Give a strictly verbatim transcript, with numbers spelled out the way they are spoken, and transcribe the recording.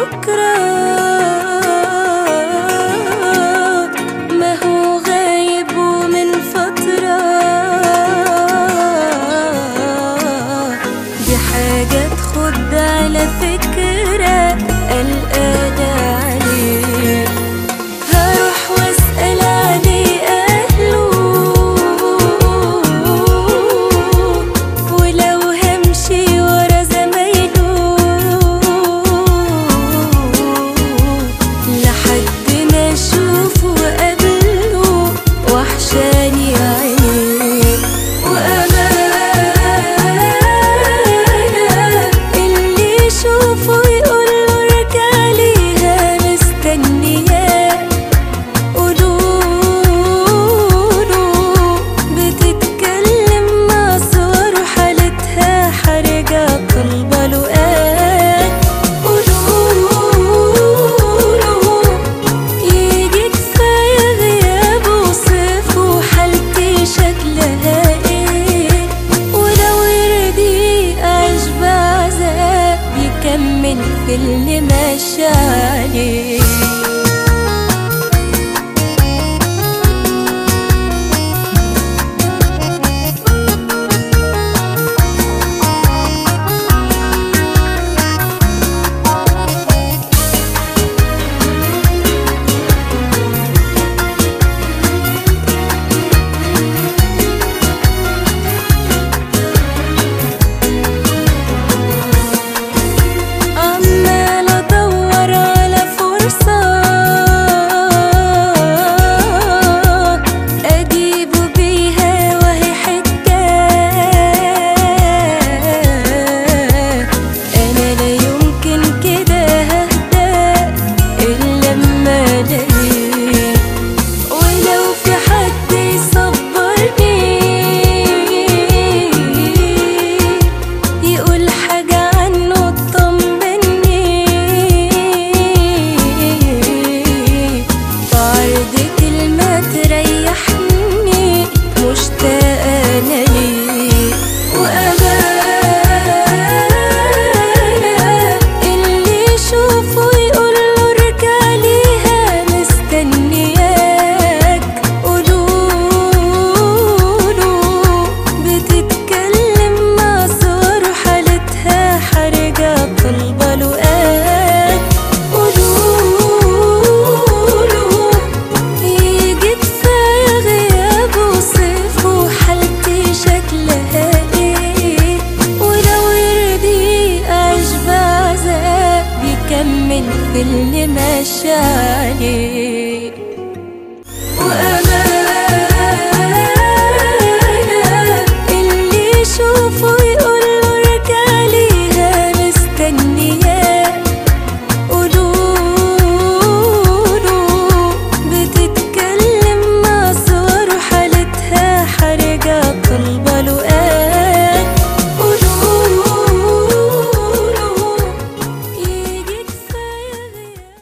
بكرة ما هو غايب ومن فترة، دي حاجة تخد على فكرة قلقانة عليه. هروح واسأل عليه أهله، ولو همشي ورا زمايله لحد ما أشوفه وأقابله، وحشاني عينيه. وأمانة اللي يشوفه يقوله ارجع ليها مستنياه، قولوله بتتكلم مع صور وحالتها حرجة طالبة لقاه، قولوله يجي كفاية غياب وصفه حالتي شكلها ايه، ولو يرضي أعيش بعذاب يكمل في اللي ماشي عليه. عمالة أدور على فرصة أجيبه بيها وهي حكاية، أنا لا يمكن كده ههدى إلا لما ألاقيه، ولو في حد يصبرني يقول حاجة عنه تطمني، بعرض كلمة تريحني مشتاقة أنا ليه. وأمانة اللي يشوفه يقوله ارجع ليها مستنياك، قولوله بتتكلم مع صور وحالتها حرجة طالبة لقاه، قولوله يجي كفاية غياب وصفه حالتي شكلها ايه، ولو يرضي أعيش بعذاب يكمل في اللي ماشي عليه. وأنا